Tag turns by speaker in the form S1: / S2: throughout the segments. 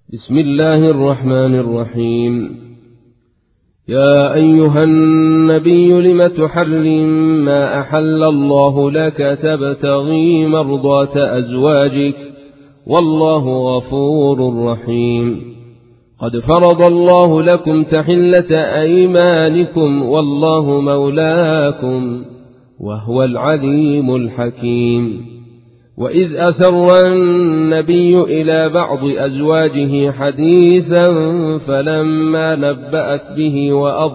S1: بسم الله الرحمن الرحيم. يا أيها النبي لم تحرم ما أحل الله لك تبتغي مرضات أزواجك والله غفور رحيم. قد فرض الله لكم تحلة أيمانكم والله مولاكم وهو العليم الحكيم. وإذ أسر النبي إلى بعض أزواجه حديثا فلما نبأت به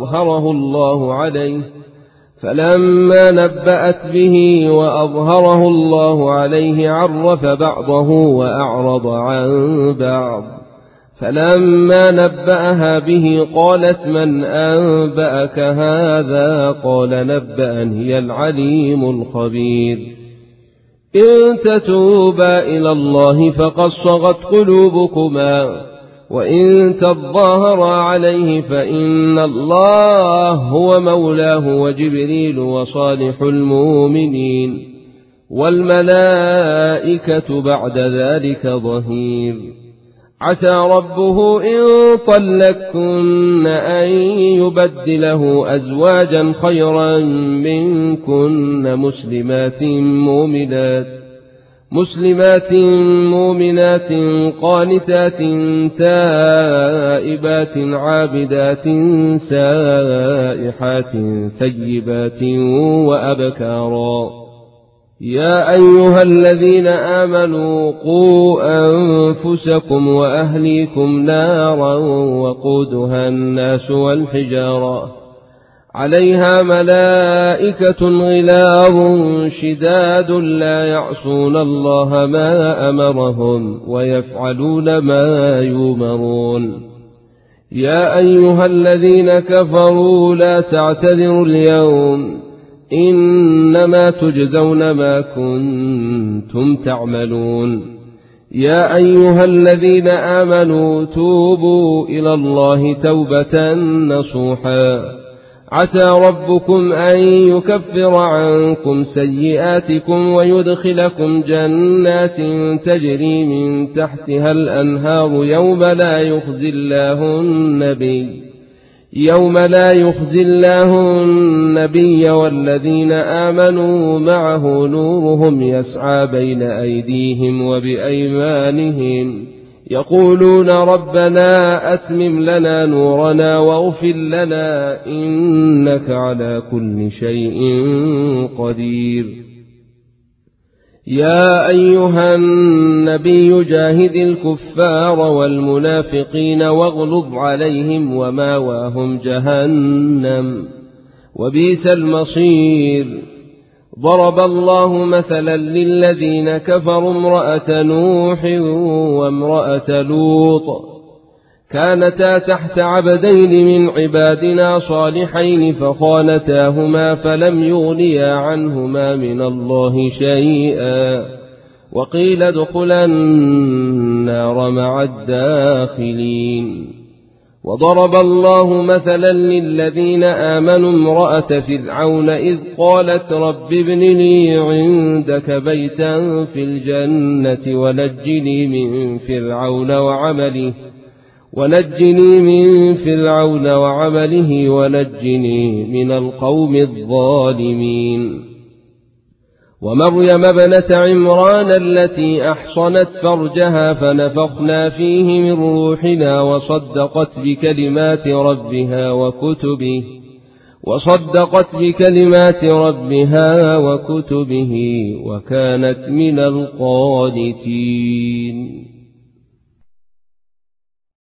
S1: وأظهره الله عليه عرف بعضه وأعرض عن بعض. فلما نبأها به قالت من أنبأك هذا؟ قال نبأني العليم الخبير. إن تتوبا إلى الله فقد صغت قلوبكما وإن تظاهرا عليه فإن الله هو مولاه وجبريل وصالح المؤمنين والملائكة بعد ذلك ظهير. عسى ربه إن طلقكن أن يبدله أزواجا خيرا منكن مسلمات مؤمنات قانتات تائبات عابدات سائحات ثيبات وأبكارا. يا أيها الذين آمنوا قوا أنفسكم وأهليكم نارا وقودها الناس والحجارة عليها ملائكة غلاظ شداد لا يعصون الله ما أمرهم ويفعلون ما يؤمرون. يا أيها الذين كفروا لا تعتذروا اليوم إنما تجزون ما كنتم تعملون. يا أيها الذين آمنوا توبوا إلى الله توبة نصوحا عسى ربكم أن يكفر عنكم سيئاتكم ويدخلكم جنات تجري من تحتها الأنهار يوم لا يخزي الله النبي والذين آمنوا معه نورهم يسعى بين أيديهم وبأيمانهم يقولون ربنا أتمم لنا نورنا واغفر لنا إنك على كل شيء قدير. يا أيها النبي جاهد الكفار والمنافقين واغلظ عليهم وماواهم جهنم وبئس المصير. ضرب الله مثلا للذين كفروا امرأة نوح وامرأة لوط كانتا تحت عبدين من عبادنا صالحين فخانتاهما فلم يغنيا عنهما من الله شيئا وقيل ادخلا النار مع الداخلين. وضرب الله مثلا للذين آمنوا امرأة فرعون إذ قالت رب ابن لي عندك بيتا في الجنة ونجني من فرعون وعمله ونجني من القوم الظالمين. ومريم ابنة عمران التي أحصنت فرجها فنفخنا فيه من روحنا وصدقت بكلمات ربها وكتبه وكانت من القانتين.